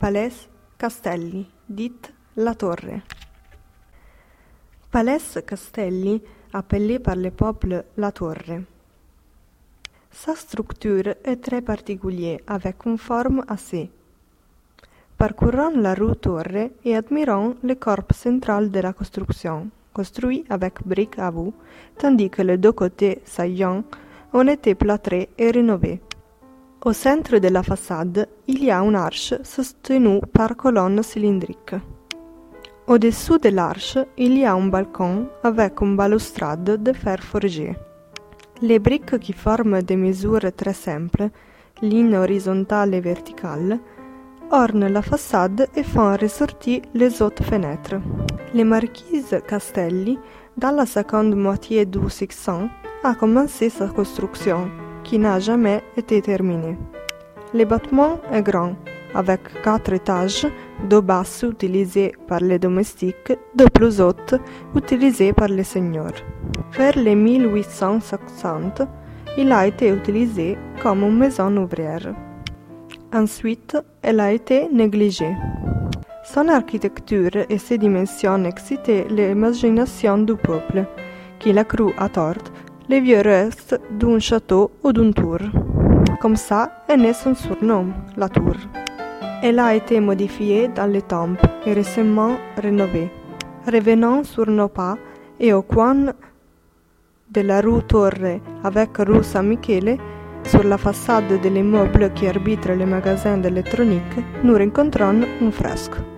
Palais Castelli, dit la Torre. Palais Castelli, appelé par le peuple la Torre. Sa structure est très particulière avec une forme assez. Parcourant la rue Torre et admirant le corps central de la construction, construit avec briques à bout, tandis que les deux côtés saillants ont été plâtrés et rénovés. Au centre de la façade, il y a une arche soutenue par colonnes cylindriques. Au-dessous de l'arche, il y a un balcon avec une balustrade de fer forgé. Les briques qui forment des mesures très simples, lignes horizontales et verticales, ornent la façade et font ressortir les autres fenêtres. Les marquises Castelli, dans la seconde moitié du 600, a commencé sa construction, qui n'a jamais été terminée. Le bâtiment est grand, avec 4 étages, 2 basses utilisées par les domestiques, 2 plus hautes utilisées par les seigneurs. Vers les 1860, il a été utilisé comme une maison ouvrière. Ensuite, elle a été négligée. Son architecture et ses dimensions excitaient l'imagination du peuple, qui l'a cru à tort les vieux restes d'un château ou d'une tour. Comme ça est né son surnom, la tour. Elle a été modifiée dans le temps et récemment rénovée. Revenons sur nos pas et au coin de la rue Torre avec rue Saint-Michele, sur la façade de l'immeuble qui arbitre le magasin d'électronique, nous rencontrons un fresque.